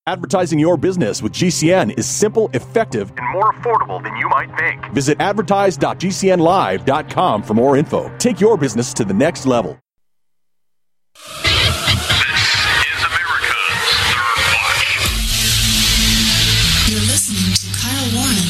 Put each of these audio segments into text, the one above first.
Advertising your business with GCN is simple, effective, and more affordable than you might think. Visit advertise.gcnlive.com for more info. Take your business to the next level. This is America's Third Watch. You're listening to Kyle Warren.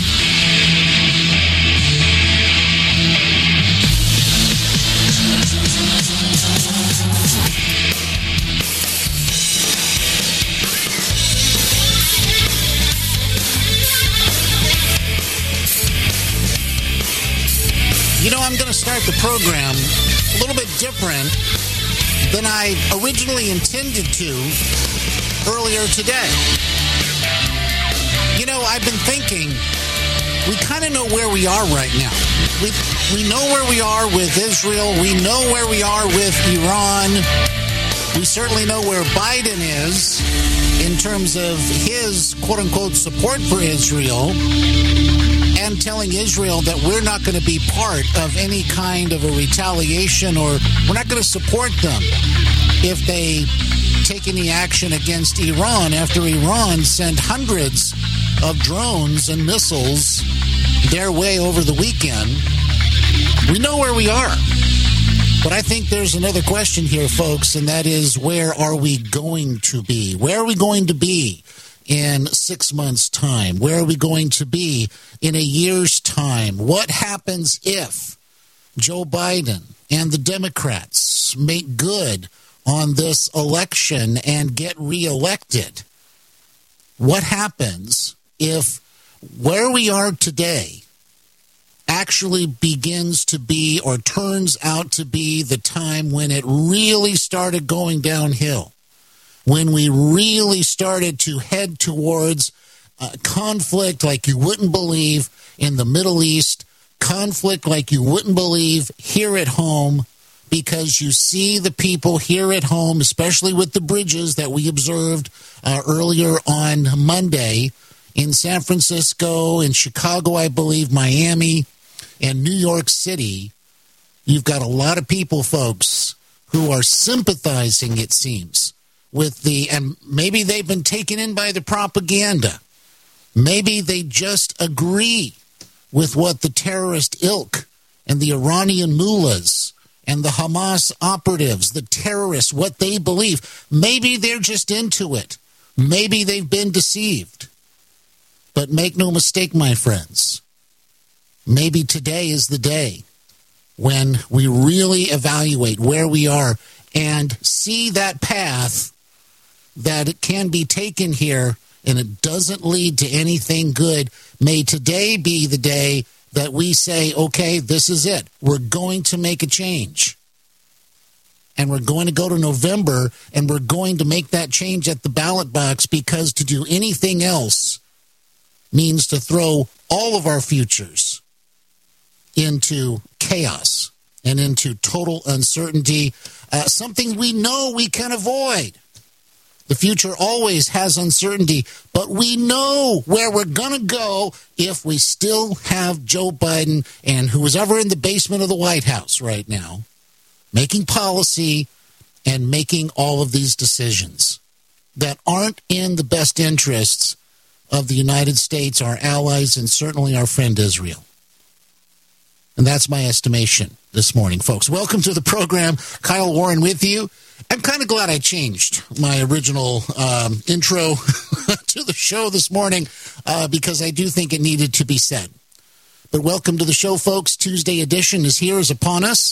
You know, I'm going to start the program a little bit different than I originally intended to earlier today. You know, I've been thinking, we kind of know where we are right now. We know where we are with Israel. We know where we are with Iran. We certainly know where Biden is in terms of his quote-unquote support for Israel and telling Israel that we're not going to be part of any kind of a retaliation, or we're not going to support them if they take any action against Iran after Iran sent hundreds of drones and missiles their way over the weekend. We know where we are. But I think there's another question here, folks, and that is, where are we going to be? Where are we going to be in 6 months' time? Where are we going to be in a year's time? What happens if Joe Biden and the Democrats make good on this election and get reelected? What happens if where we are today actually begins to be, or turns out to be, the time when it really started going downhill? When we really started to head towards conflict like you wouldn't believe in the Middle East, conflict like you wouldn't believe here at home, because you see the people here at home, especially with the bridges that we observed earlier on Monday in San Francisco, in Chicago, I believe, Miami, and New York City. You've got a lot of people, folks, who are sympathizing, it seems, with and maybe they've been taken in by the propaganda. Maybe they just agree with what the terrorist ilk and the Iranian mullahs and the Hamas operatives, the terrorists, what they believe. Maybe they're just into it. Maybe they've been deceived. But make no mistake, my friends, maybe today is the day when we really evaluate where we are and see that path that it can be taken here, and it doesn't lead to anything good. May today be the day that we say, okay, this is it. We're going to make a change. And we're going to go to November, and we're going to make that change at the ballot box, because to do anything else means to throw all of our futures into chaos and into total uncertainty, something we know we can avoid. The future always has uncertainty, but we know where we're going to go if we still have Joe Biden and who is ever in the basement of the White House right now, making policy and making all of these decisions that aren't in the best interests of the United States, our allies, and certainly our friend Israel. And that's my estimation this morning, folks. Welcome to the program. Kyle Warren with you. I'm kind of glad I changed my original intro to the show this morning because I do think it needed to be said. But welcome to the show, folks. Tuesday edition is upon us.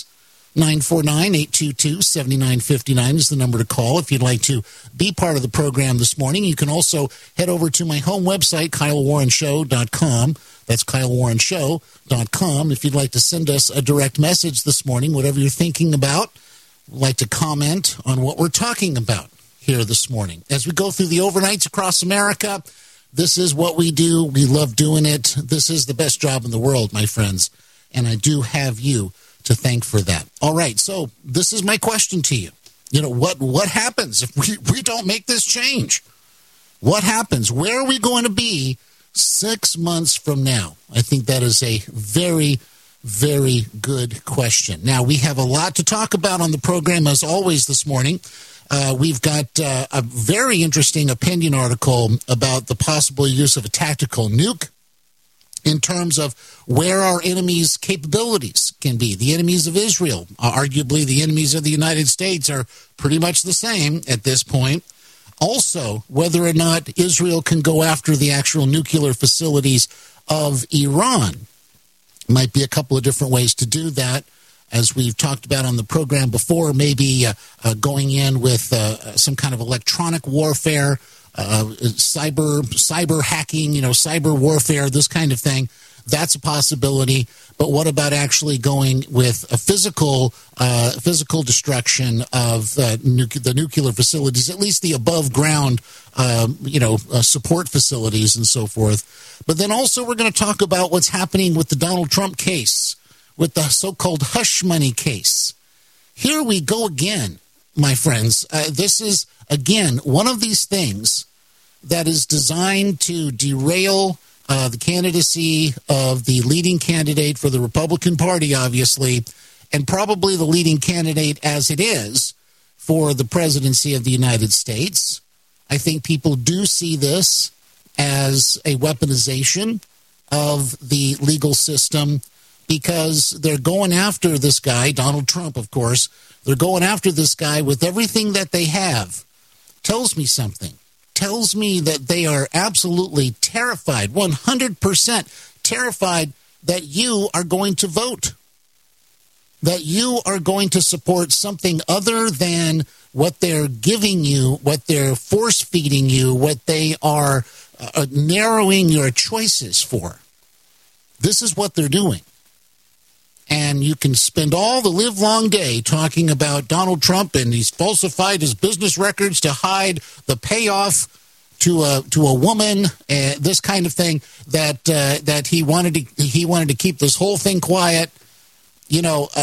949-822-7959 is the number to call if you'd like to be part of the program this morning. You can also head over to my home website, KyleWarrenShow.com. That's KyleWarrenShow.com. If you'd like to send us a direct message this morning, whatever you're thinking about, like to comment on what we're talking about here this morning. As we go through the overnights across America, this is what we do. We love doing it. This is the best job in the world, my friends. And I do have you to thank for that. All right, so this is my question to you. You know, what happens if we don't make this change? What happens? Where are we going to be 6 months from now? I think that is a very, very good question. Now, we have a lot to talk about on the program, as always, this morning. we've got a very interesting opinion article about the possible use of a tactical nuke in terms of where our enemies' capabilities can be. The enemies of Israel, arguably the enemies of the United States, are pretty much the same at this point. Also, whether or not Israel can go after the actual nuclear facilities of Iran. Might be a couple of different ways to do that. As we've talked about on the program before, maybe going in with some kind of electronic warfare, cyber hacking, cyber warfare, this kind of thing. That's a possibility. But what about actually going with a physical destruction of the nuclear facilities, at least the above ground, support facilities and so forth. But then also we're going to talk about what's happening with the Donald Trump case, with the so-called hush money case. Here we go again, my friends. This is, again, one of these things that is designed to derail the candidacy of the leading candidate for the Republican Party, obviously, and probably the leading candidate as it is for the presidency of the United States. I think people do see this as a weaponization of the legal system because they're going after this guy, Donald Trump, of course. They're going after this guy with everything that they have. Tells me something. Tells me that they are absolutely terrified, 100% terrified that you are going to vote, that you are going to support something other than what they're giving you, what they're force-feeding you, what they are narrowing your choices for. This is what they're doing. And you can spend all the livelong day talking about Donald Trump and he's falsified his business records to hide the payoff to a woman, this kind of thing, that he wanted to keep this whole thing quiet. We're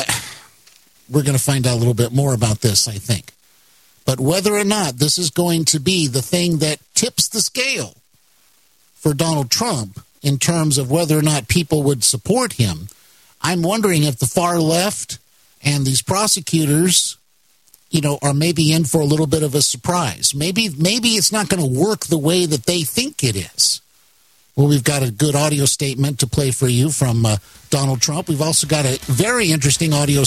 going to find out a little bit more about this, I think. But whether or not this is going to be the thing that tips the scale for Donald Trump in terms of whether or not people would support him, I'm wondering if the far left and these prosecutors, are maybe in for a little bit of a surprise. Maybe it's not going to work the way that they think it is. Well, we've got a good audio statement to play for you from Donald Trump. We've also got a very interesting audio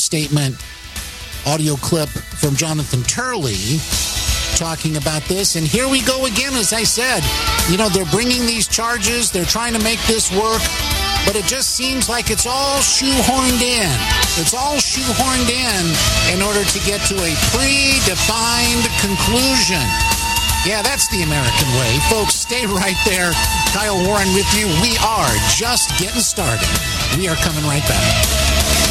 clip from Jonathan Turley talking about this. And here we go again, as I said. They're bringing these charges. They're trying to make this work. But it just seems like it's all shoehorned in. It's all shoehorned in order to get to a predefined conclusion. Yeah, that's the American way. Folks, stay right there. Kyle Warren with you. We are just getting started. We are coming right back.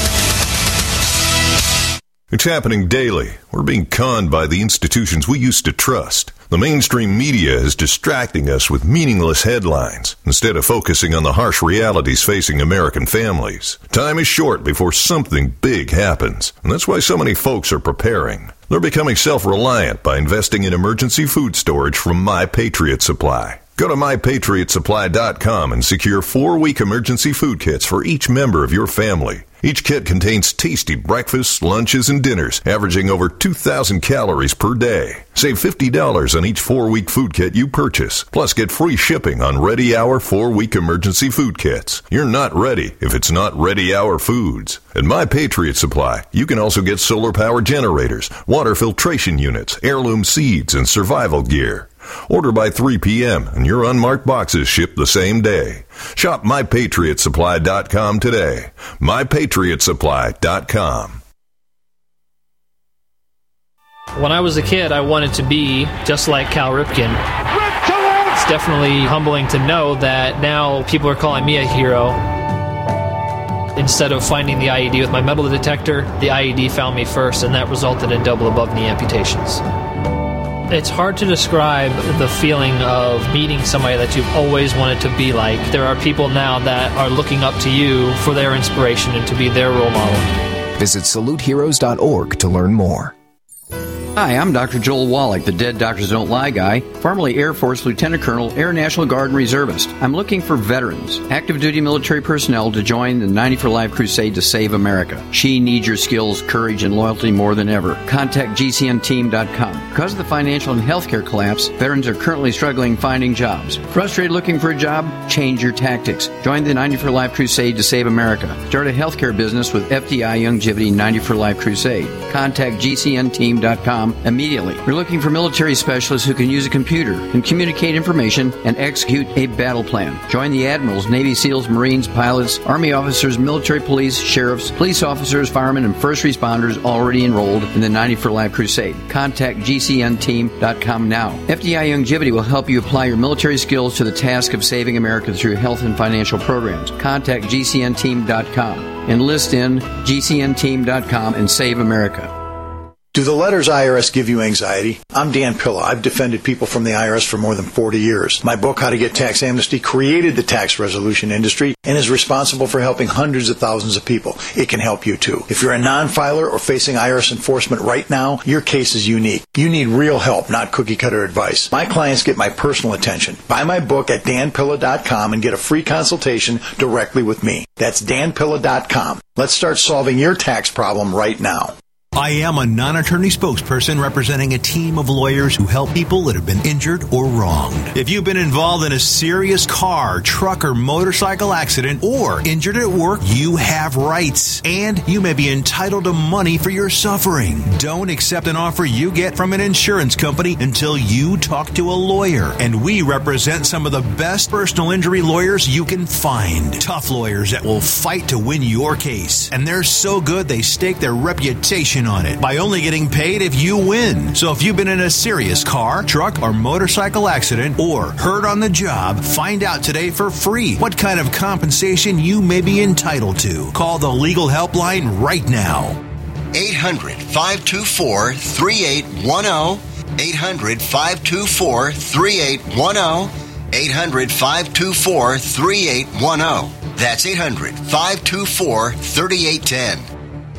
It's happening daily. We're being conned by the institutions we used to trust. The mainstream media is distracting us with meaningless headlines instead of focusing on the harsh realities facing American families. Time is short before something big happens, and that's why so many folks are preparing. They're becoming self-reliant by investing in emergency food storage from My Patriot Supply. Go to MyPatriotSupply.com and secure 4-week emergency food kits for each member of your family. Each kit contains tasty breakfasts, lunches, and dinners, averaging over 2,000 calories per day. Save $50 on each 4-week food kit you purchase. Plus, get free shipping on Ready Hour 4-week emergency food kits. You're not ready if it's not Ready Hour Foods. At My Patriot Supply, you can also get solar power generators, water filtration units, heirloom seeds, and survival gear. Order by 3 p.m. and your unmarked boxes ship the same day. Shop MyPatriotSupply.com today. MyPatriotSupply.com. When I was a kid, I wanted to be just like Cal Ripken. It's definitely humbling to know that now people are calling me a hero. Instead of finding the IED with my metal detector, the IED found me first, and that resulted in double above knee amputations. It's hard to describe the feeling of meeting somebody that you've always wanted to be like. There are people now that are looking up to you for their inspiration and to be their role model. Visit SaluteHeroes.org to learn more. Hi, I'm Dr. Joel Wallach, the Dead Doctors Don't Lie guy, formerly Air Force Lieutenant Colonel, Air National Guard and Reservist. I'm looking for veterans, active duty military personnel to join the 90 for Life crusade to save America. She needs your skills, courage, and loyalty more than ever. Contact GCNteam.com. Because of the financial and healthcare collapse, veterans are currently struggling finding jobs. Frustrated looking for a job? Change your tactics. Join the 90 for Life crusade to save America. Start a healthcare business with FDI Youngevity 90 for Life crusade. Contact GCNteam.com immediately. We're looking for military specialists who can use a computer, can communicate information, and execute a battle plan. Join the admirals, Navy SEALs, Marines, pilots, Army officers, military police, sheriffs, police officers, firemen, and first responders already enrolled in the 90 for Life crusade. Contact GCNteam.com now. FDI Youngevity will help you apply your military skills to the task of saving America through health and financial programs. Contact GCNteam.com. Enlist in GCNteam.com and save America. Do the letters IRS give you anxiety? I'm Dan Pilla. I've defended people from the IRS for more than 40 years. My book, How to Get Tax Amnesty, created the tax resolution industry and is responsible for helping hundreds of thousands of people. It can help you too. If you're a non-filer or facing IRS enforcement right now, your case is unique. You need real help, not cookie-cutter advice. My clients get my personal attention. Buy my book at danpilla.com and get a free consultation directly with me. That's danpilla.com. Let's start solving your tax problem right now. I am a non-attorney spokesperson representing a team of lawyers who help people that have been injured or wronged. If you've been involved in a serious car, truck, or motorcycle accident or injured at work, you have rights, and you may be entitled to money for your suffering. Don't accept an offer you get from an insurance company until you talk to a lawyer. And we represent some of the best personal injury lawyers you can find. Tough lawyers that will fight to win your case. And they're so good they stake their reputation on it by only getting paid if you win. So if you've been in a serious car, truck, or motorcycle accident or hurt on the job, find out today for free what kind of compensation you may be entitled to. Call the legal helpline right now. 800-524-3810. 800-524-3810. 800-524-3810. That's 800-524-3810.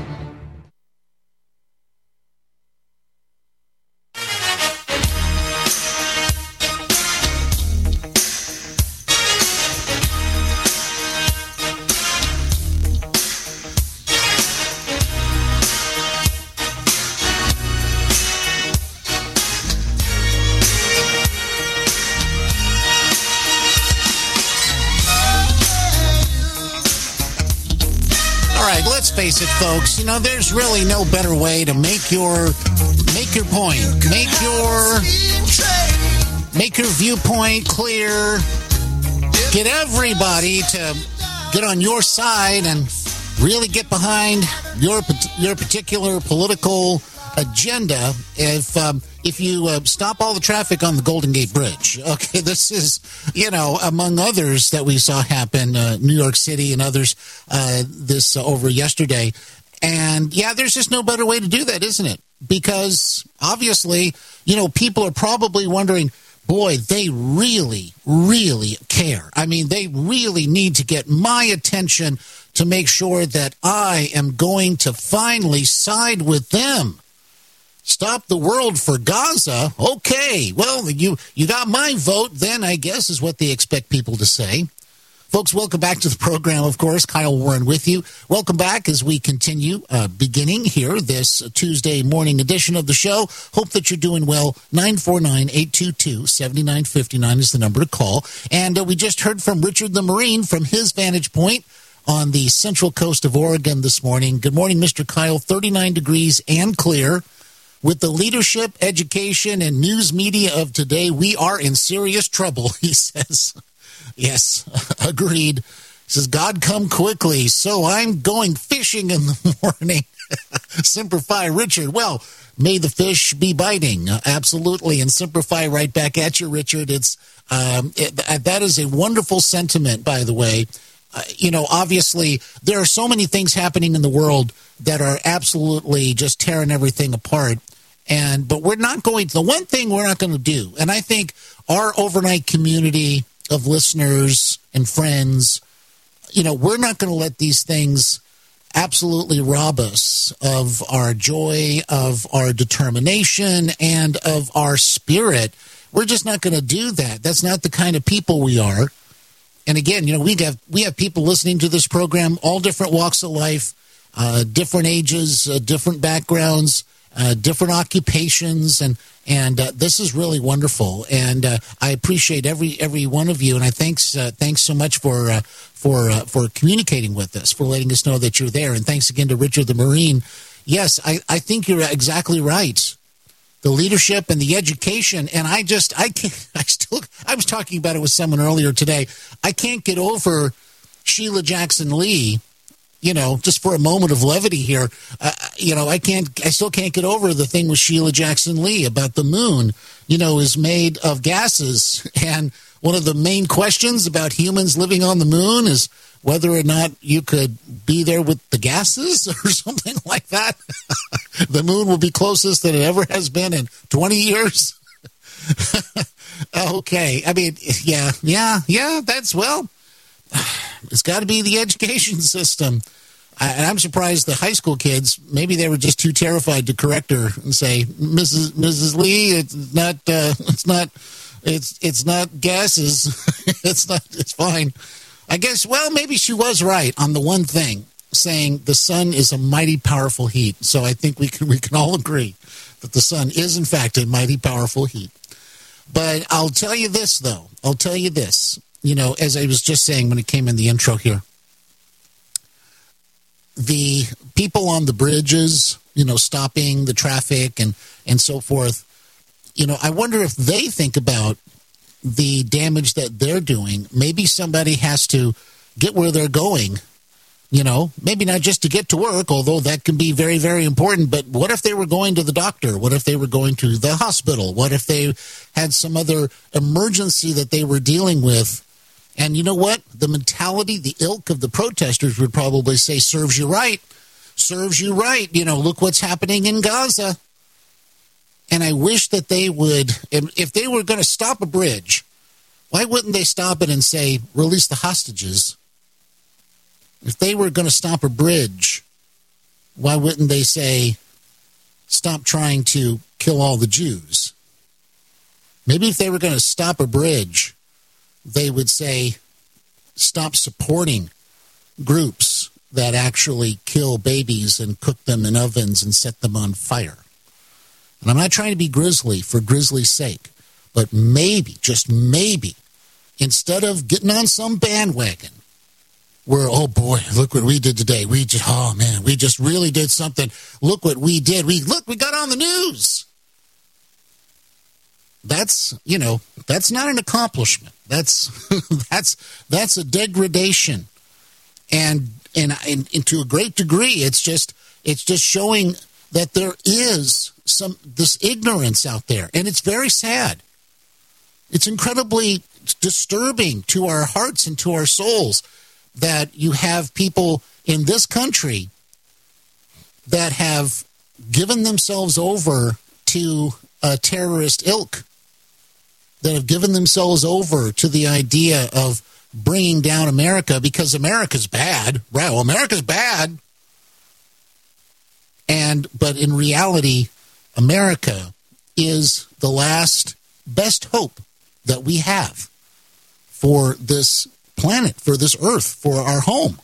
Face it, folks, there's really no better way to make your point, make your viewpoint clear, get everybody to get on your side and really get behind your particular political agenda if you stop all the traffic on the Golden Gate Bridge. Okay, this is, among others that we saw happen, New York City and others this over yesterday. And, yeah, there's just no better way to do that, isn't it? Because, obviously, people are probably wondering, boy, they really, really care. I mean, they really need to get my attention to make sure that I am going to finally side with them. Stop the world for Gaza? Okay, well, you got my vote then, I guess, is what they expect people to say. Folks, welcome back to the program, of course. Kyle Warren with you. Welcome back as we continue beginning here this Tuesday morning edition of the show. Hope that you're doing well. 949-822-7959 is the number to call. And we just heard from Richard the Marine from his vantage point on the central coast of Oregon this morning. Good morning, Mr. Kyle. 39 degrees and clear. With the leadership, education, and news media of today, we are in serious trouble, he says. Yes, agreed. He says, God come quickly, so I'm going fishing in the morning. Semper Fi, Richard. Well, may the fish be biting. Absolutely. And Semper Fi right back at you, Richard. That is a wonderful sentiment, by the way. Obviously, there are so many things happening in the world that are absolutely just tearing everything apart. But we're not going to, the one thing we're not going to do, and I think our overnight community of listeners and friends, we're not going to let these things absolutely rob us of our joy, of our determination, and of our spirit. We're just not going to do that. That's not the kind of people we are. And again, we have people listening to this program, all different walks of life, different ages, different backgrounds, different occupations, and this is really wonderful. And I appreciate every one of you, and I thanks so much for communicating with us, for letting us know that you're there. And thanks again to Richard the Marine. Yes, I think you're exactly right. The leadership and the education, and I was talking about it with someone earlier today. I can't get over Sheila Jackson Lee. Just for a moment of levity here, I still can't get over the thing with Sheila Jackson Lee about the moon, is made of gases. And one of the main questions about humans living on the moon is whether or not you could be there with the gases or something like that. The moon will be closest that it ever has been in 20 years. Okay. I mean, yeah, that's, well, it's got to be the education system. And I'm surprised the high school kids, maybe they were just too terrified to correct her and say, Mrs. Lee, it's not gases. It's fine. I guess, well, maybe she was right on the one thing, saying the sun is a mighty powerful heat. So I think we can all agree that the sun is, in fact, a mighty powerful heat. But I'll tell you this, though. As I was just saying when it came in the intro here, the people on the bridges, stopping the traffic and so forth, I wonder if they think about the damage that they're doing. Maybe somebody has to get where they're going, maybe not just to get to work, although that can be very, very important. But what if they were going to the doctor? What if they were going to the hospital? What if they had some other emergency that they were dealing with? And you know what? The mentality, the ilk of the protesters would probably say, serves you right. Serves you right. Look what's happening in Gaza. And I wish that they would, if they were going to stop a bridge, why wouldn't they stop it and say, release the hostages? If they were going to stop a bridge, why wouldn't they say, stop trying to kill all the Jews? Maybe if they were going to stop a bridge, they would say, stop supporting groups that actually kill babies and cook them in ovens and set them on fire. And I'm not trying to be grisly for grisly's sake, but maybe, just maybe, instead of getting on some bandwagon where, oh boy, look what we did today. We just really did something. Look what we did. We got on the news. That's not an accomplishment. That's a degradation. And to a great degree, it's just showing that there is this ignorance out there, and it's very sad. It's incredibly disturbing to our hearts and to our souls that you have people in this country that have given themselves over to a terrorist ilk, that have given themselves over to the idea of bringing down America because America's bad. Right? Well, America's bad. But in reality, America is the last best hope that we have for this planet, for this earth, for our home.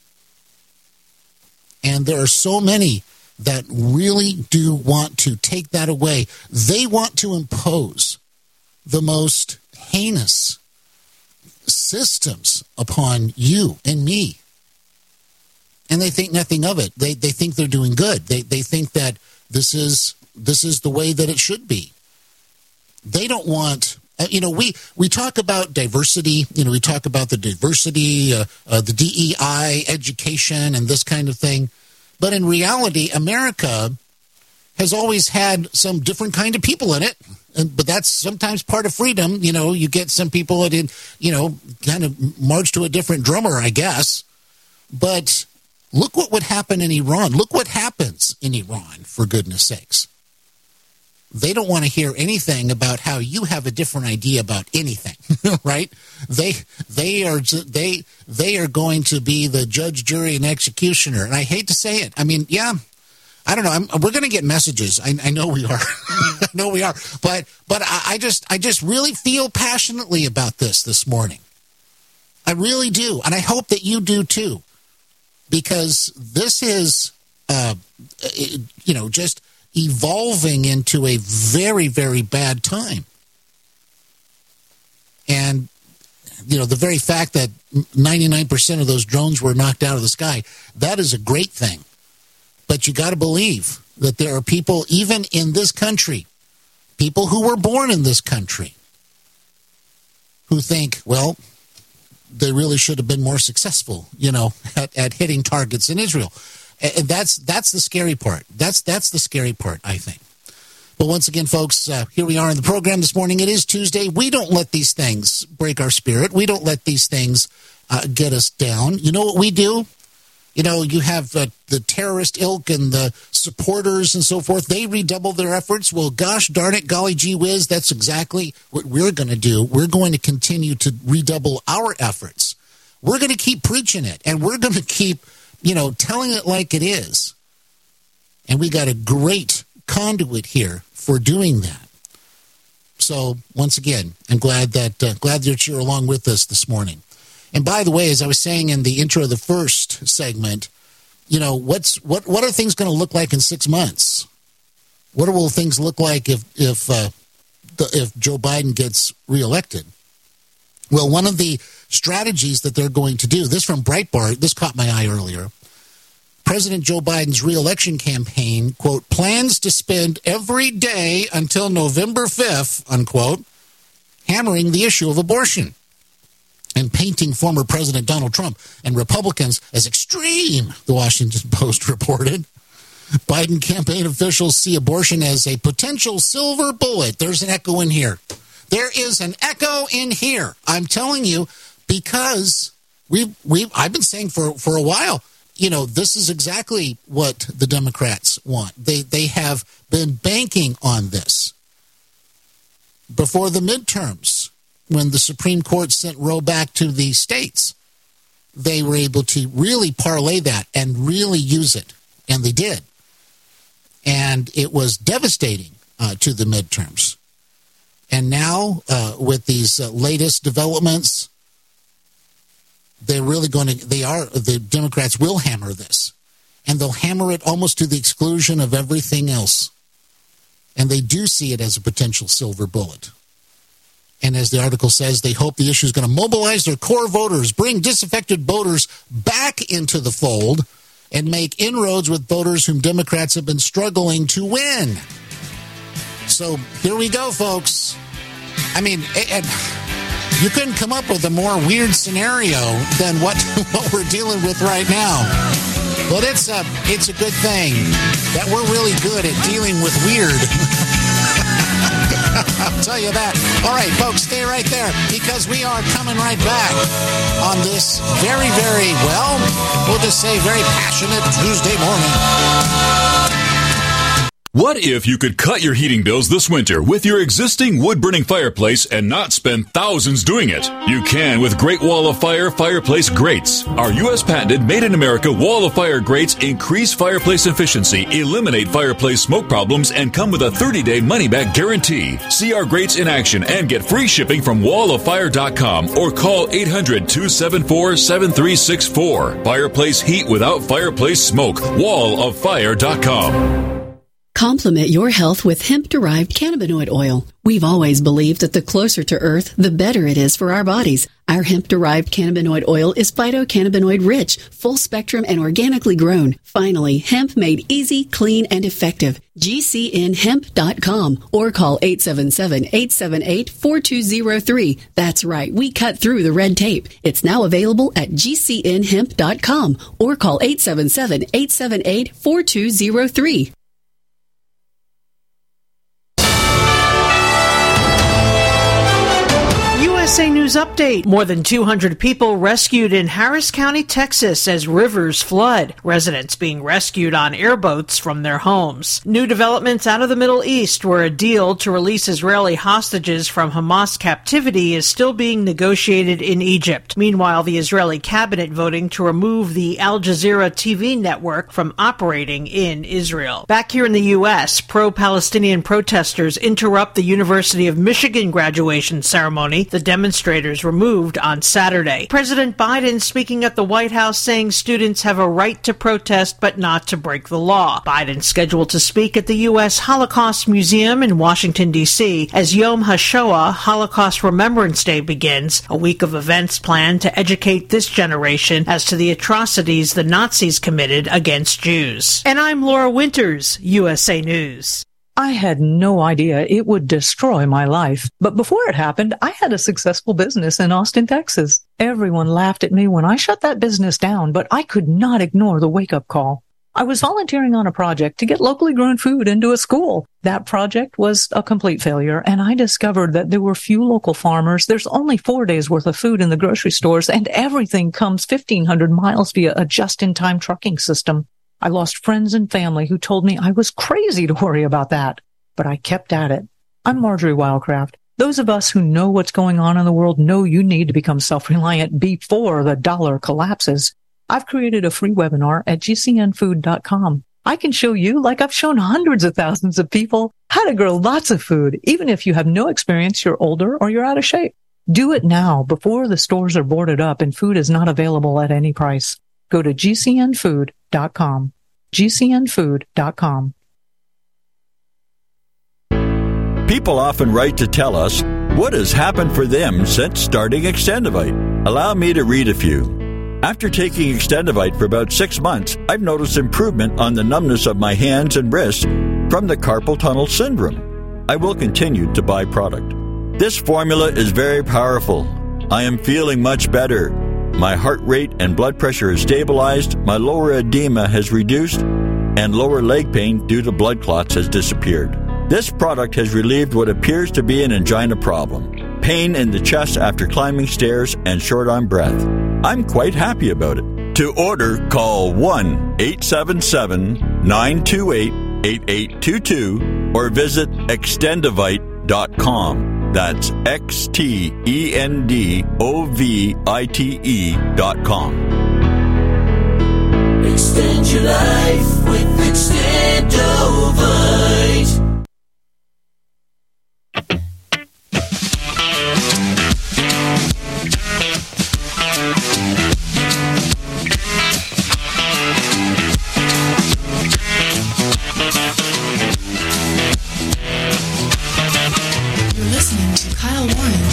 And there are so many that really do want to take that away. They want to impose the most heinous systems upon you and me. And they think nothing of it. They think they're doing good. They think that this is the way that it should be. They don't want, we talk about diversity. We talk about the diversity, the DEI, education, and this kind of thing. But in reality, America has always had some different kind of people in it. But that's sometimes part of freedom. You get some people that, kind of march to a different drummer, I guess. But look what would happen in Iran. Look what happens in Iran, for goodness sakes. They don't want to hear anything about how you have a different idea about anything, right? They are going to be the judge, jury, and executioner. And I hate to say it. I mean, yeah, I don't know. We're going to get messages. I know we are. I know we are. But I just really feel passionately about this morning. I really do, and I hope that you do too, because this is, just evolving into a very, very bad time. And, the very fact that 99% of those drones were knocked out of the sky, that is a great thing. But you got to believe that there are people, even in this country, people who were born in this country, who think, well, they really should have been more successful, at hitting targets in Israel. And that's the scary part. That's the scary part, I think. But once again, folks, here we are in the program this morning. It is Tuesday. We don't let these things break our spirit. We don't let these things get us down. You know what we do? You have the terrorist ilk and the supporters and so forth. They redouble their efforts. Well, gosh darn it, golly gee whiz, that's exactly what we're going to do. We're going to continue to redouble our efforts. We're going to keep preaching it, and we're going to keep, telling it like it is. And we got a great conduit here for doing that. So, once again, I'm glad that you're along with us this morning. And by the way, as I was saying in the intro of the first segment, what are things going to look like in 6 months? What will things look like if Joe Biden gets reelected? Well, one of the strategies that they're going to do, this from Breitbart, this caught my eye earlier. President Joe Biden's reelection campaign, quote, plans to spend every day until November 5th, unquote, hammering the issue of abortion and painting former President Donald Trump and Republicans as extreme, the Washington Post reported. Biden campaign officials see abortion as a potential silver bullet. There's an echo in here. There is an echo in here. I'm telling you, because I've been saying for a while, this is exactly what the Democrats want. They have been banking on this. Before the midterms, when the Supreme Court sent Roe back to the states, they were able to really parlay that and really use it. And they did. And it was devastating to the midterms. And now, with these latest developments, the Democrats will hammer this. And they'll hammer it almost to the exclusion of everything else. And they do see it as a potential silver bullet. And as the article says, they hope the issue is going to mobilize their core voters, bring disaffected voters back into the fold, and make inroads with voters whom Democrats have been struggling to win. So here we go, folks. I mean, you couldn't come up with a more weird scenario than what we're dealing with right now. But it's a good thing that we're really good at dealing with weird. I'll tell you that. All right, folks, stay right there, because we are coming right back on this very, very, we'll just say very passionate Tuesday morning. What if you could cut your heating bills this winter with your existing wood-burning fireplace and not spend thousands doing it? You can with Great Wall of Fire fireplace grates. Our U.S. patented made-in-America Wall of Fire grates increase fireplace efficiency, eliminate fireplace smoke problems, and come with a 30-day money-back guarantee. See our grates in action and get free shipping from walloffire.com or call 800-274-7364. Fireplace heat without fireplace smoke. walloffire.com. Complement your health with hemp-derived cannabinoid oil. We've always believed that the closer to Earth, the better it is for our bodies. Our hemp-derived cannabinoid oil is phytocannabinoid-rich, full-spectrum, and organically grown. Finally, hemp made easy, clean, and effective. GCNhemp.com or call 877-878-4203. That's right, we cut through the red tape. It's now available at GCNhemp.com or call 877-878-4203. USA News Update. More than 200 people rescued in Harris County, Texas as rivers flood. Residents being rescued on airboats from their homes. New developments out of the Middle East, where a deal to release Israeli hostages from Hamas captivity is still being negotiated in Egypt. Meanwhile, the Israeli cabinet voting to remove the Al Jazeera TV network from operating in Israel. Back here in the U.S., pro-Palestinian protesters interrupt the University of Michigan graduation ceremony. The demonstrators removed on Saturday. President Biden speaking at the White House saying students have a right to protest but not to break the law. Biden scheduled to speak at the U.S. Holocaust Museum in Washington, D.C. as Yom HaShoah, Holocaust Remembrance Day, begins, a week of events planned to educate this generation as to the atrocities the Nazis committed against Jews. And I'm Laura Winters, USA News. I had no idea it would destroy my life. But before it happened, I had a successful business in Austin, Texas. Everyone laughed at me when I shut that business down, but I could not ignore the wake-up call. I was volunteering on a project to get locally grown food into a school. That project was a complete failure, and I discovered that there were few local farmers. There's only 4 days worth of food in the grocery stores, and everything comes 1,500 miles via a just-in-time trucking system. I lost friends and family who told me I was crazy to worry about that, but I kept at it. I'm Marjorie Wildcraft. Those of us who know what's going on in the world know you need to become self-reliant before the dollar collapses. I've created a free webinar at gcnfood.com. I can show you, like I've shown hundreds of thousands of people, how to grow lots of food, even if you have no experience, you're older, or you're out of shape. Do it now before the stores are boarded up and food is not available at any price. Go to gcnfood.com. gcnfood.com. People often write to tell us what has happened for them since starting Extendivite. Allow me to read a few. After taking Extendivite for about 6 months, I've noticed improvement on the numbness of my hands and wrists from the carpal tunnel syndrome. I will continue to buy product. This formula is very powerful. I am feeling much better. My heart rate and blood pressure is stabilized, my lower edema has reduced, and lower leg pain due to blood clots has disappeared. This product has relieved what appears to be an angina problem, pain in the chest after climbing stairs, and short on breath. I'm quite happy about it. To order, call 1-877-928-8822 or visit Extendivite.com. That's XTENDOVITE.com. Extend your life with Extendovite. You're listening to Kyle Warren.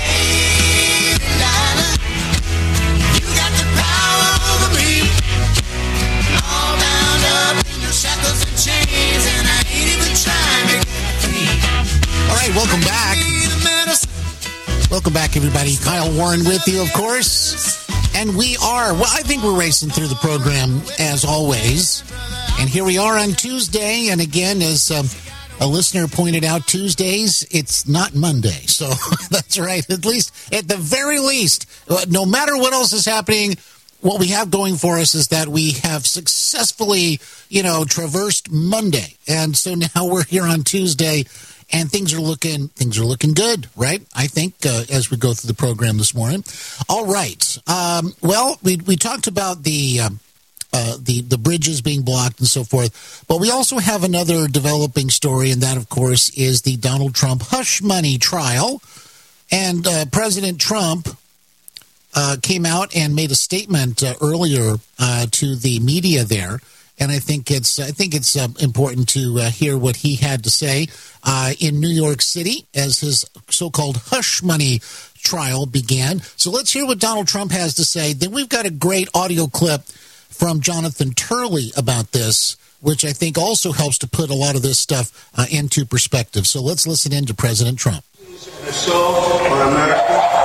Welcome back. Welcome back, everybody. Kyle Warren with you, of course. And we are, well, I think we're racing through the program as always. And here we are on Tuesday. And again, as a listener pointed out, Tuesdays, it's not Monday. So that's right. At least, at the very least, no matter what else is happening, what we have going for us is that we have successfully, traversed Monday. And so now we're here on Tuesday. And things are looking good, right? I think as we go through the program this morning. All right. Well, we talked about the bridges being blocked and so forth, but we also have another developing story, and that, of course, is the Donald Trump hush money trial. And President Trump came out and made a statement earlier to the media there. And I think it's important to hear what he had to say in New York City as his so-called hush money trial began. So let's hear what Donald Trump has to say. Then we've got a great audio clip from Jonathan Turley about this, which I think also helps to put a lot of this stuff into perspective. So let's listen in to President Trump. Assault on America.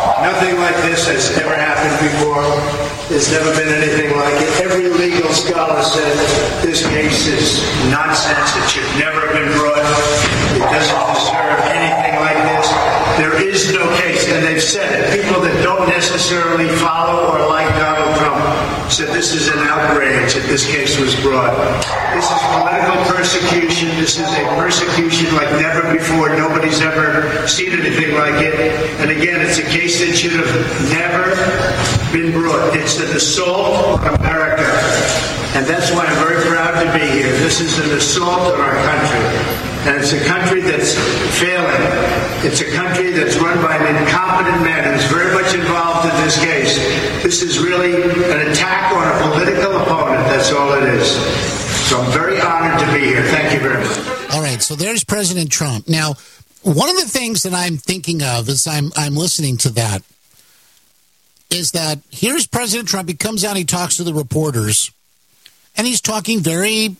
Nothing like this has ever happened before. There's never been anything like it. Every legal scholar said this case is nonsense. It should never have been brought. It doesn't deserve anything like this. There is no case, and they've said it. People that don't necessarily follow or like Donald Trump said this is an outrage that this case was brought. This is political persecution. This is a persecution like never before. Nobody's ever seen anything like it. And again, it's a case that should have never been brought. It's an assault on America. And that's why I'm very proud to be here. This is an assault on our country. And it's a country that's failing. It's a country that's run by an incompetent man who's very much involved in this case. This is really an attack on a political opponent. That's all it is. So I'm very honored to be here. Thank you very much. All right, so there's President Trump. Now, one of the things that I'm thinking of as I'm listening to that is that here's President Trump. He comes out, he talks to the reporters, and he's talking very,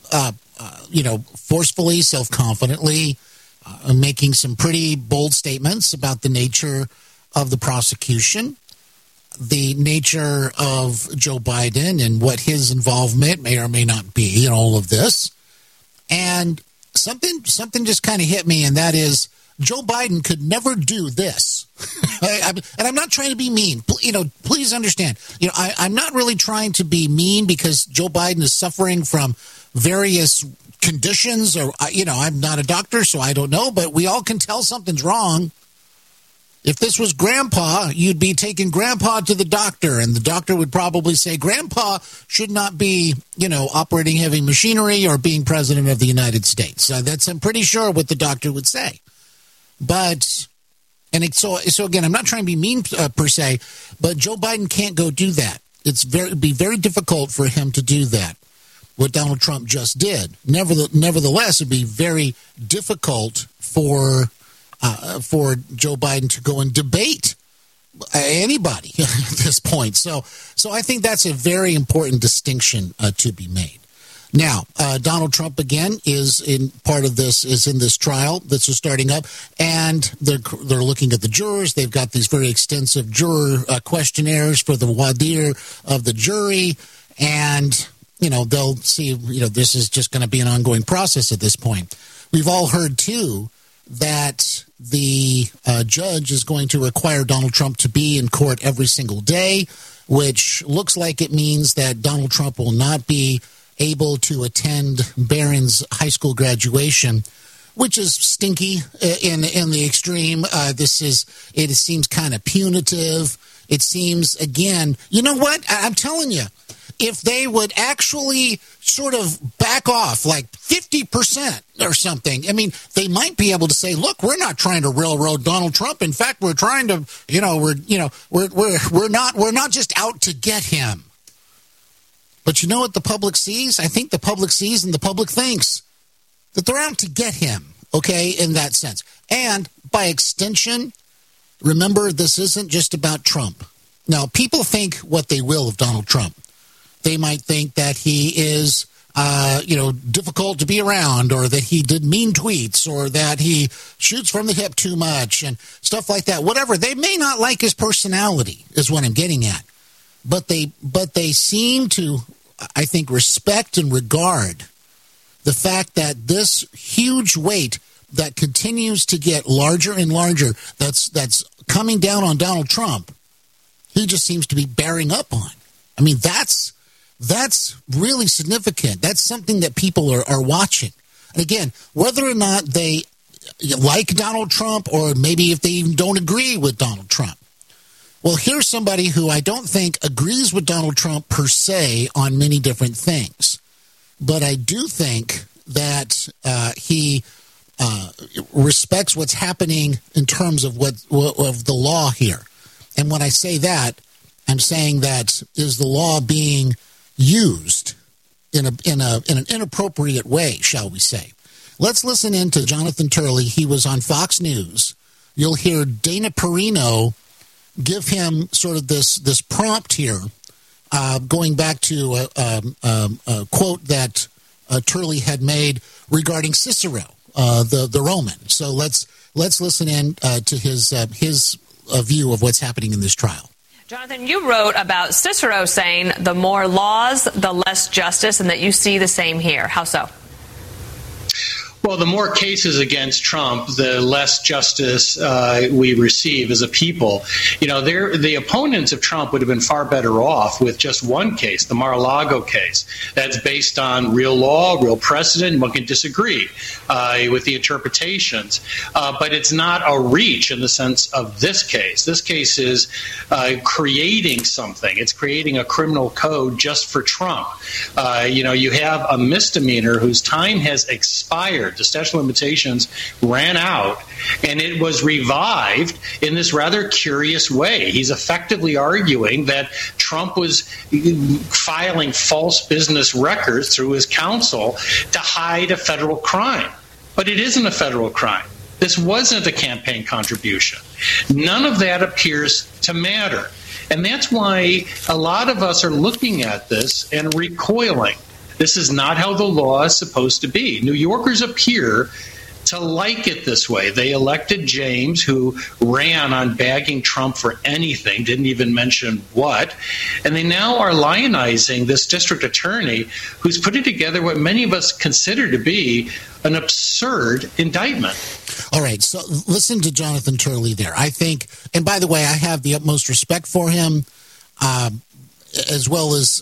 forcefully, self-confidently, making some pretty bold statements about the nature of the prosecution, the nature of Joe Biden and what his involvement may or may not be in all of this. And something just kind of hit me, and that is Joe Biden could never do this. And I'm not trying to be mean. Please understand. I'm not really trying to be mean because Joe Biden is suffering from various conditions, or I'm not a doctor, so I don't know, but we all can tell something's wrong. If this was Grandpa, you'd be taking Grandpa to the doctor, and the doctor would probably say Grandpa should not be, operating heavy machinery or being president of the United States. That's, I'm pretty sure, what the doctor would say. But, so again, I'm not trying to be mean per se, but Joe Biden can't go do that. It'd be very difficult for him to do that, what Donald Trump just did. Nevertheless, it'd be very difficult for Joe Biden to go and debate anybody at this point. So I think that's a very important distinction to be made. Now, Donald Trump, again, is in this trial that's starting up, and they're looking at the jurors. They've got these very extensive juror questionnaires for the voir dire of the jury, and they'll see, this is just going to be an ongoing process at this point. We've all heard, too, that the judge is going to require Donald Trump to be in court every single day, which looks like it means that Donald Trump will not be able to attend Barron's high school graduation, which is stinky in the extreme. It seems kind of punitive. It seems, again, you know what? I'm telling you, if they would actually sort of back off like 50% or something, I mean, they might be able to say, look, we're not trying to railroad Donald Trump. In fact, we're trying to, we're not just out to get him. But you know what the public sees? I think the public sees and the public thinks that they're out to get him, okay, in that sense. And by extension, remember, this isn't just about Trump. Now, people think what they will of Donald Trump. They might think that he is, difficult to be around, or that he did mean tweets, or that he shoots from the hip too much and stuff like that. Whatever. They may not like his personality is what I'm getting at. But they seem to, I think, respect and regard the fact that this huge weight that continues to get larger and larger, that's coming down on Donald Trump, he just seems to be bearing up on. I mean, that's really significant. That's something that people are watching. And again, whether or not they like Donald Trump, or maybe if they even don't agree with Donald Trump. Well, here's somebody who I don't think agrees with Donald Trump per se on many different things. But I do think that he respects what's happening in terms of of the law here. And when I say that, I'm saying that is the law being used in an inappropriate way, shall we say. Let's listen in to Jonathan Turley. He was on Fox News. You'll hear Dana Perino give him sort of this prompt here, going back to a quote that Turley had made regarding Cicero, the Roman. So let's listen in to his view of what's happening in this trial. Jonathan, you wrote about Cicero saying the more laws, the less justice, and that you see the same here. How so? Well, the more cases against Trump, the less justice we receive as a people. You know, the opponents of Trump would have been far better off with just one case, the Mar-a-Lago case. That's based on real law, real precedent. One can disagree with the interpretations, but it's not a reach in the sense of this case. This case is creating something. It's creating a criminal code just for Trump. You have a misdemeanor whose time has expired. The statute of limitations ran out, and it was revived in this rather curious way. He's effectively arguing that Trump was filing false business records through his counsel to hide a federal crime. But it isn't a federal crime. This wasn't a campaign contribution. None of that appears to matter. And that's why a lot of us are looking at this and recoiling. This is not how the law is supposed to be. New Yorkers appear to like it this way. They elected James, who ran on bagging Trump for anything, didn't even mention what, and they now are lionizing this district attorney who's putting together what many of us consider to be an absurd indictment. All right, so listen to Jonathan Turley there. I think, and by the way, I have the utmost respect for him, as well as,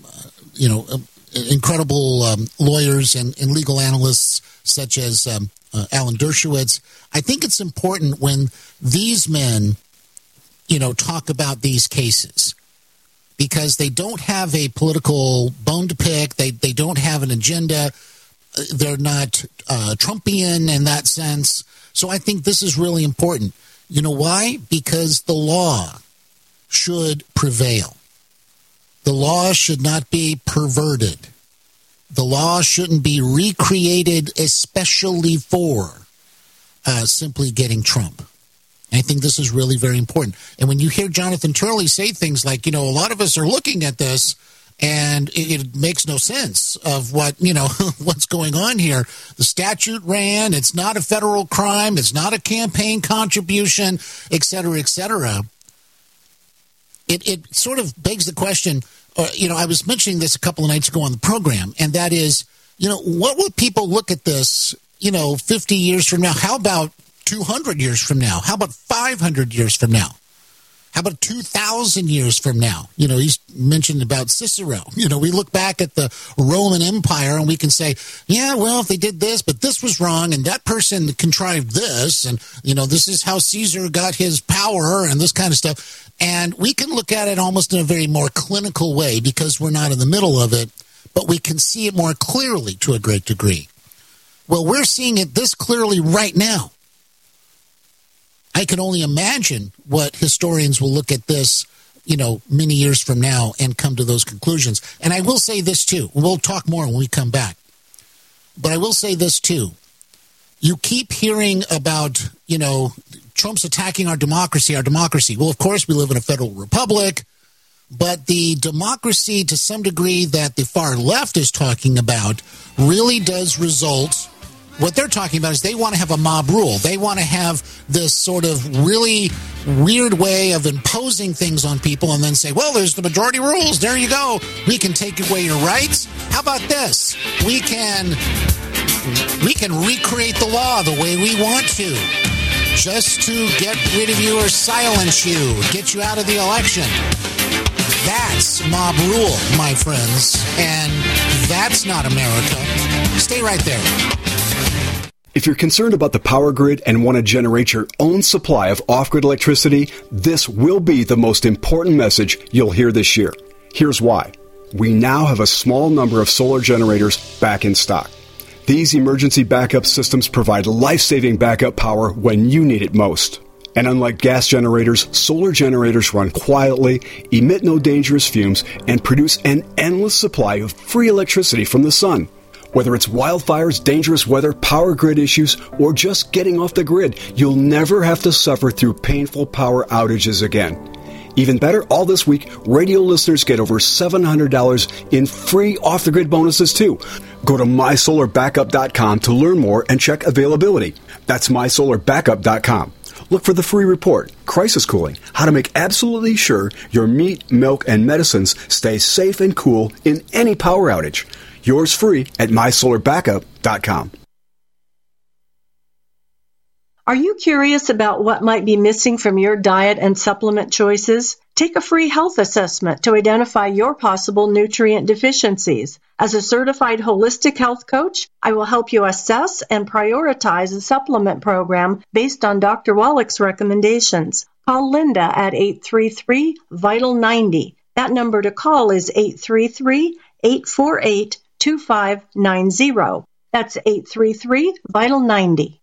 incredible lawyers and legal analysts such as Alan Dershowitz. I think it's important when these men, talk about these cases, because they don't have a political bone to pick. They don't have an agenda. They're not Trumpian in that sense. So I think this is really important. You know why? Because the law should prevail. The law should not be perverted. The law shouldn't be recreated especially for simply getting Trump. I think this is really very important. And when you hear Jonathan Turley say things like, a lot of us are looking at this and it makes no sense of what, what's going on here. The statute ran. It's not a federal crime. It's not a campaign contribution, et cetera, et cetera. It sort of begs the question, I was mentioning this a couple of nights ago on the program, and that is, what would people look at this, 50 years from now? How about 200 years from now? How about 500 years from now? How about 2,000 years from now? He's mentioned about Cicero. We look back at the Roman Empire and we can say, yeah, well, if they did this, but this was wrong, and that person contrived this, and, this is how Caesar got his power and this kind of stuff. And we can look at it almost in a very more clinical way because we're not in the middle of it, but we can see it more clearly to a great degree. Well, we're seeing it this clearly right now. I can only imagine what historians will look at this, many years from now and come to those conclusions. And I will say this too. We'll talk more when we come back. But I will say this too. You keep hearing about, Trump's attacking our democracy. Well, of course, we live in a federal republic, but the democracy to some degree that the far left is talking about really does result. What they're talking about is they want to have a mob rule. They want to have this sort of really weird way of imposing things on people and then say, well, there's the majority rules. There you go. We can take away your rights. How about this? We can recreate the law the way we want to, just to get rid of you or silence you, get you out of the election. That's mob rule, my friends, and that's not America. Stay right there. If you're concerned about the power grid and want to generate your own supply of off-grid electricity, this will be the most important message you'll hear this year. Here's why. We now have a small number of solar generators back in stock. These emergency backup systems provide life-saving backup power when you need it most. And unlike gas generators, solar generators run quietly, emit no dangerous fumes, and produce an endless supply of free electricity from the sun. Whether it's wildfires, dangerous weather, power grid issues, or just getting off the grid, you'll never have to suffer through painful power outages again. Even better, all this week, radio listeners get over $700 in free off-the-grid bonuses, too. Go to mysolarbackup.com to learn more and check availability. That's mysolarbackup.com. Look for the free report, Crisis Cooling, how to make absolutely sure your meat, milk, and medicines stay safe and cool in any power outage. Yours free at mysolarbackup.com. Are you curious about what might be missing from your diet and supplement choices? Take a free health assessment to identify your possible nutrient deficiencies. As a certified holistic health coach, I will help you assess and prioritize a supplement program based on Dr. Wallach's recommendations. Call Linda at 833-VITAL-90. That number to call is 833-848-2590. That's 833-VITAL-90.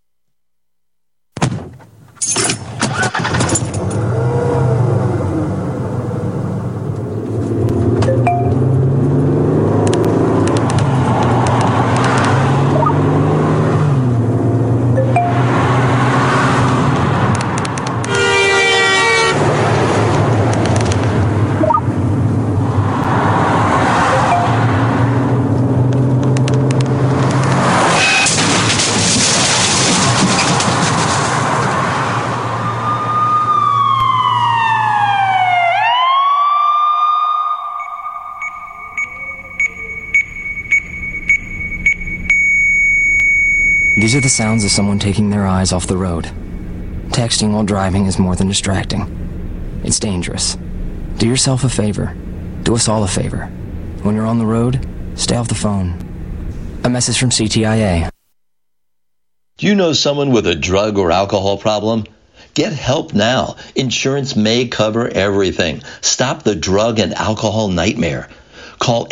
These are the sounds of someone taking their eyes off the road. Texting while driving is more than distracting. It's dangerous. Do yourself a favor. Do us all a favor. When you're on the road, stay off the phone. A message from CTIA. Do you know someone with a drug or alcohol problem? Get help now. Insurance may cover everything. Stop the drug and alcohol nightmare. Call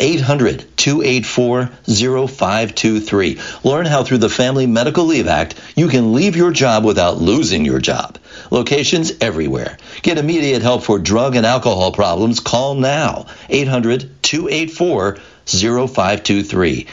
800-284-0523. Learn how through the Family Medical Leave Act, you can leave your job without losing your job. Locations everywhere. Get immediate help for drug and alcohol problems. Call now. 800-284-0523.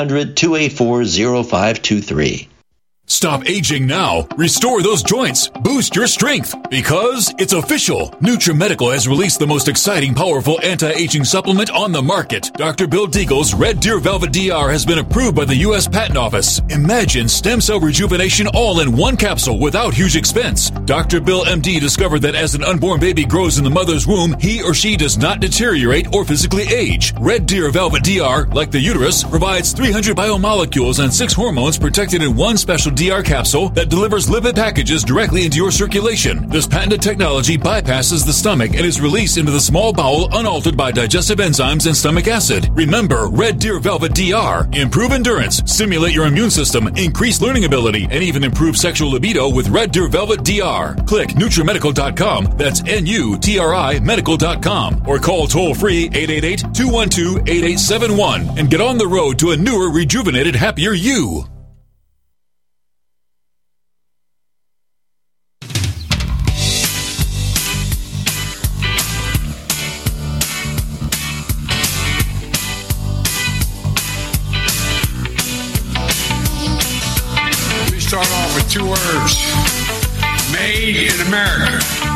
800-284-0523. Stop aging now. Restore those joints. Boost your strength. Because it's official. NutriMedical has released the most exciting, powerful anti-aging supplement on the market. Dr. Bill Deagle's Red Deer Velvet DR has been approved by the U.S. Patent Office. Imagine stem cell rejuvenation all in one capsule without huge expense. Dr. Bill MD discovered that as an unborn baby grows in the mother's womb, he or she does not deteriorate or physically age. Red Deer Velvet DR, like the uterus, provides 300 biomolecules and 6 hormones protected in one special DR capsule that delivers lipid packages directly into your circulation. This patented technology bypasses the stomach and is released into the small bowel unaltered by digestive enzymes and stomach acid. Remember, Red Deer Velvet DR. Improve endurance, stimulate your immune system, increase learning ability, and even improve sexual libido with Red Deer Velvet DR. Click NutriMedical.com, that's N-U-T-R-I Medical.com, or call toll-free 888-212-8871 and get on the road to a newer, rejuvenated, happier you. Start off with 2 words. Made in America.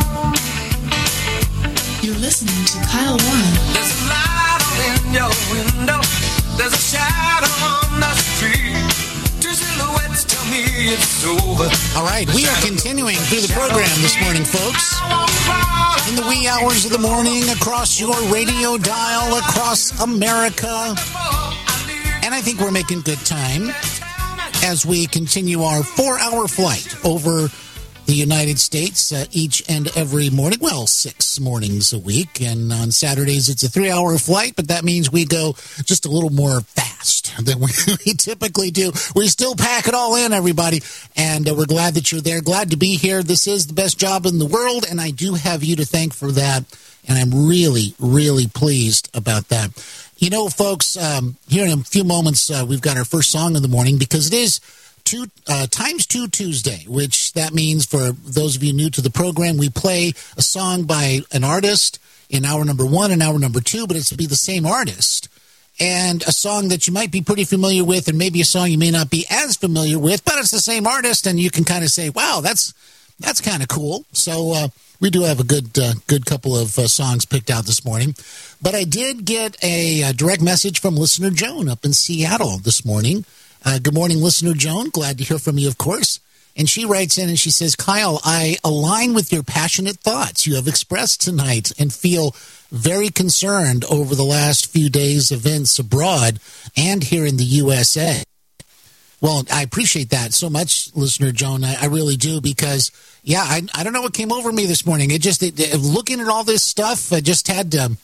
You're listening to Kyle Warren. There's a light in your window. There's a shadow on the street. 2 silhouettes tell me it's over. All right, we are continuing through the program this morning, folks. In the wee hours of the morning, across your radio dial, across America. And I think we're making good time as we continue our 4-hour flight over the United States each and every morning. Well, 6 mornings a week. And on Saturdays, it's a 3-hour flight, but that means we go just a little more fast than we typically do. We still pack it all in, everybody. And we're glad that you're there. Glad to be here. This is the best job in the world, and I do have you to thank for that. And I'm really, really pleased about that. You know, folks, here in a few moments, we've got our first song of the morning because it is times 2 Tuesday, which that means for those of you new to the program, we play a song by an artist in hour number 1 and hour number 2, but it's to be the same artist. And a song that you might be pretty familiar with and maybe a song you may not be as familiar with, but it's the same artist, and you can kind of say, wow, that's kind of cool. So we do have a good couple of songs picked out this morning. But I did get a direct message from listener Joan up in Seattle this morning. Good morning, listener Joan. Glad to hear from you, of course. And she writes in and she says, Kyle, I align with your passionate thoughts you have expressed tonight and feel very concerned over the last few days' events abroad and here in the USA. Well, I appreciate that so much, listener Joan. I really do, because, yeah, I don't know what came over me this morning. Looking at all this stuff, I just had to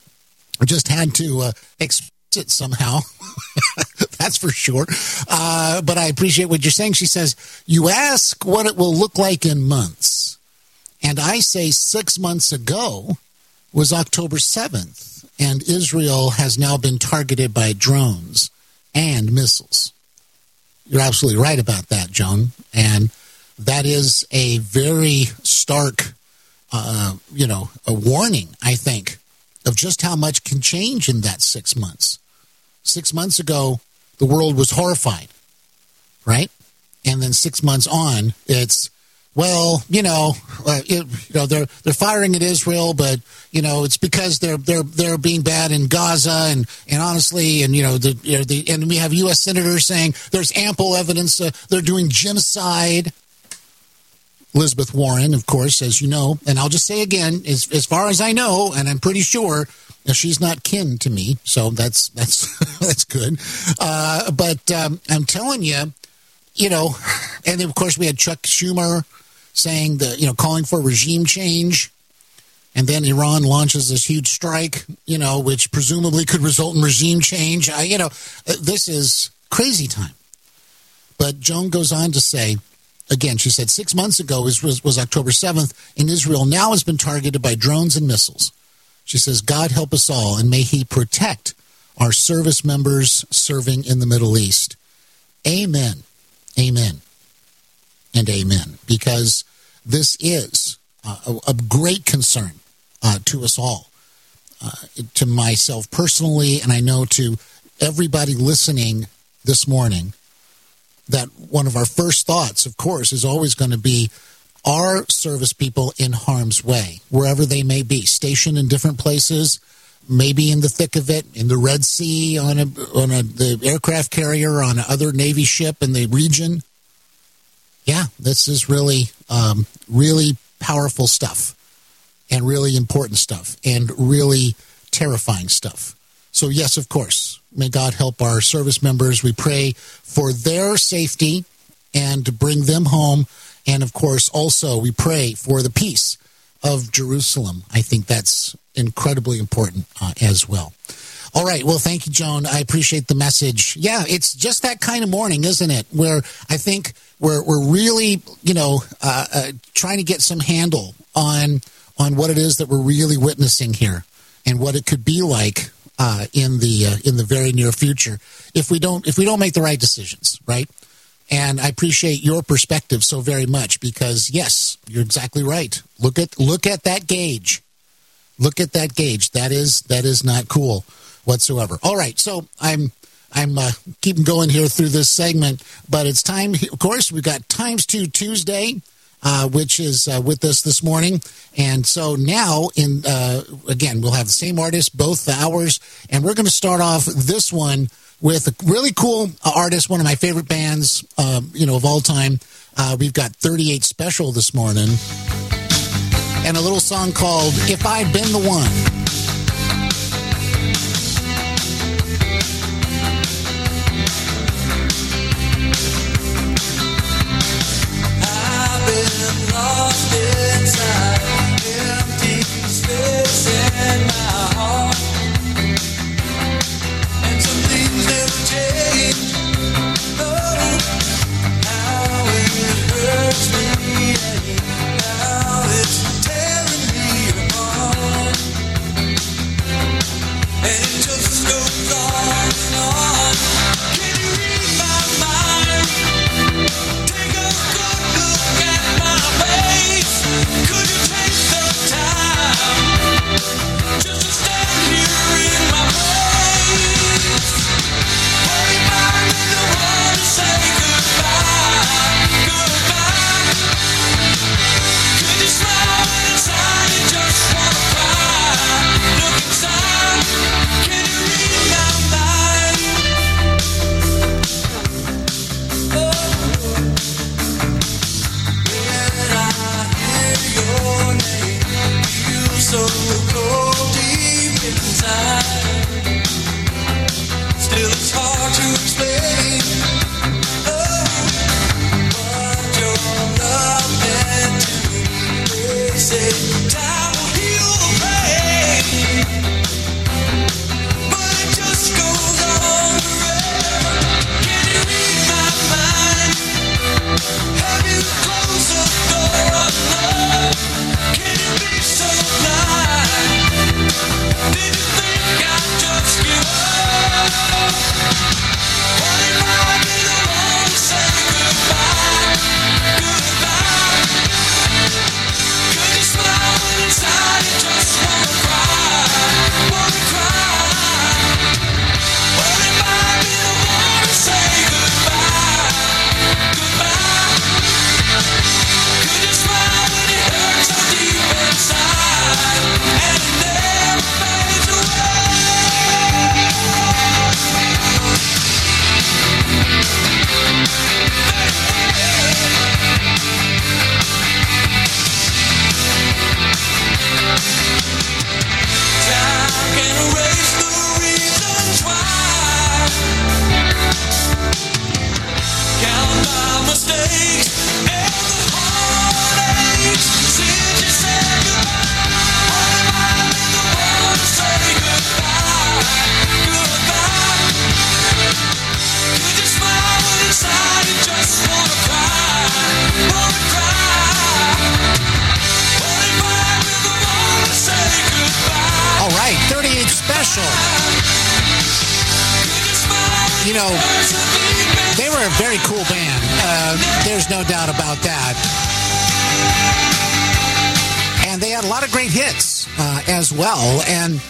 express it somehow. That's for sure. But I appreciate what you're saying. She says, you ask what it will look like in months. And I say 6 months ago was October 7th, and Israel has now been targeted by drones and missiles. You're absolutely right about that, Joan. And that is a very stark, a warning, I think, of just how much can change in that 6 months. 6 months ago, the world was horrified, right? And then 6 months on, it's, well, they're firing at Israel, but it's because they're being bad in Gaza, and honestly, and and we have U.S. senators saying there's ample evidence they're doing genocide. Elizabeth Warren, of course, as you know, and I'll just say again, as far as I know, and I'm pretty sure she's not kin to me, so that's that's good. But I'm telling you, and of course we had Chuck Schumer saying that, calling for regime change, and then Iran launches this huge strike, which presumably could result in regime change. This is crazy time. But Joan goes on to say, again, she said 6 months ago was October 7th, and Israel now has been targeted by drones and missiles. She says, God help us all, and may he protect our service members serving in the Middle East. Amen. Amen. And amen. Because this is a great concern to us all, to myself personally, and I know to everybody listening this morning, that one of our first thoughts, of course, is always going to be our service people in harm's way, wherever they may be, stationed in different places, maybe in the thick of it, in the Red Sea, on the aircraft carrier, on another Navy ship in the region. Yeah, this is really, really powerful stuff, and really important stuff, and really terrifying stuff. So yes, of course, may God help our service members. We pray for their safety and to bring them home. And of course, also we pray for the peace of Jerusalem. I think that's incredibly important as well. All right. Well, thank you, Joan. I appreciate the message. Yeah, it's just that kind of morning, isn't it? Where I think we're really, trying to get some handle on what it is that we're really witnessing here and what it could be like in the very near future if we don't make the right decisions, right? And I appreciate your perspective so very much, because yes, you're exactly right. Look at that gauge. Look at that gauge. That is not cool whatsoever. All right, so I'm keeping going here through this segment, but it's time. Of course, we've got Times 2 Tuesday, which is with us this morning. And so now, again, we'll have the same artist both the hours, and we're going to start off this one with a really cool artist, one of my favorite bands, of all time. We've got 38 Special this morning, and a little song called If I'd Been the One. Lost inside, empty space in my heart, and some things never change. Oh, how it hurts me, how it's tearing me apart. Special. You know, they were a very cool band. There's no doubt about that. And they had a lot of great hits as well. And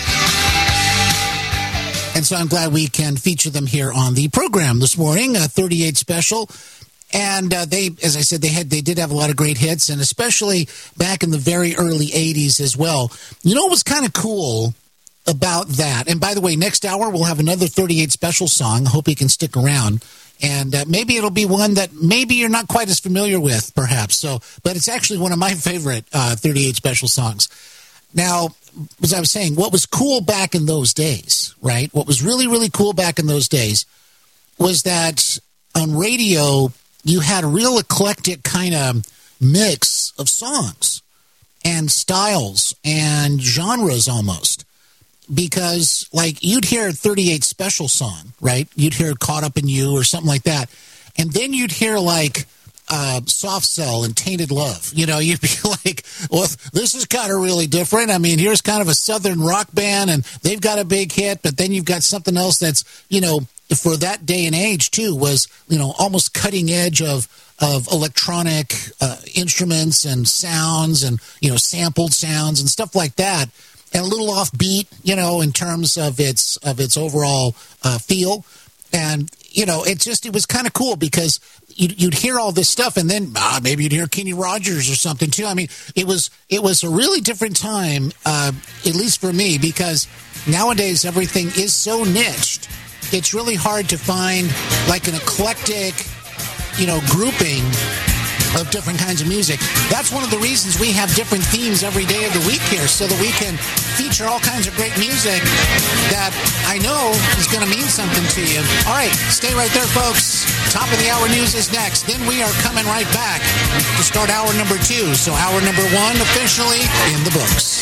so I'm glad we can feature them here on the program this morning, 38 Special. And they, as I said, they did have a lot of great hits, and especially back in the very early 80s as well. You know what was kind of cool about that? And by the way, next hour we'll have another 38 Special song. I hope you can stick around. And maybe it'll be one that maybe you're not quite as familiar with, perhaps. But it's actually one of my favorite 38 Special songs. Now, as I was saying, what was cool back in those days, right? What was really, really cool back in those days was that on radio, you had a real eclectic kind of mix of songs and styles and genres almost. Because, like, you'd hear a 38 Special song, right? You'd hear Caught Up in You or something like that. And then you'd hear, like, Soft Cell and Tainted Love. You know, you'd be like, well, this is kind of really different. I mean, here's kind of a southern rock band, and they've got a big hit, but then you've got something else that's, you know, for that day and age, too, was, you know, almost cutting edge of electronic instruments and sounds and, you know, sampled sounds and stuff like that. And a little offbeat, you know, in terms of its overall feel. And, you know, it was kind of cool because you'd hear all this stuff, and then maybe you'd hear Kenny Rogers or something too. I mean, it was a really different time, at least for me, because nowadays everything is so niched. It's really hard to find like an eclectic, you know, grouping of different kinds of music. That's one of the reasons we have different themes every day of the week here, so that we can feature all kinds of great music that I know is going to mean something to you. All right, stay right there, folks. Top of the hour news is next. Then we are coming right back to start hour number 2. So hour number 1 officially in the books.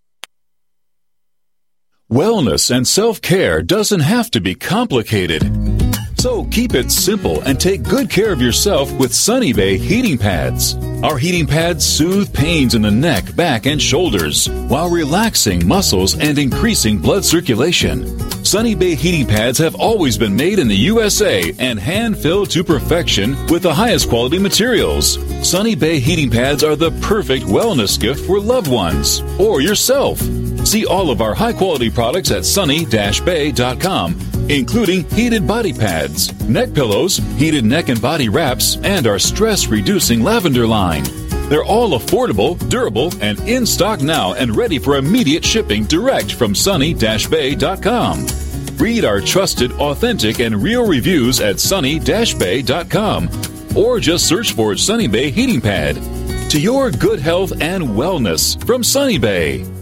Wellness and self-care doesn't have to be complicated. So keep it simple and take good care of yourself with Sunny Bay heating pads. Our heating pads soothe pains in the neck, back, and shoulders while relaxing muscles and increasing blood circulation. Sunny Bay heating pads have always been made in the USA and hand-filled to perfection with the highest quality materials. Sunny Bay heating pads are the perfect wellness gift for loved ones or yourself. See all of our high-quality products at sunny-bay.com, including heated body pads, neck pillows, heated neck and body wraps, and our stress-reducing lavender line. They're all affordable, durable, and in stock now and ready for immediate shipping direct from sunny-bay.com. Read our trusted, authentic, and real reviews at sunny-bay.com or just search for Sunny Bay Heating Pad. To your good health and wellness from Sunny Bay.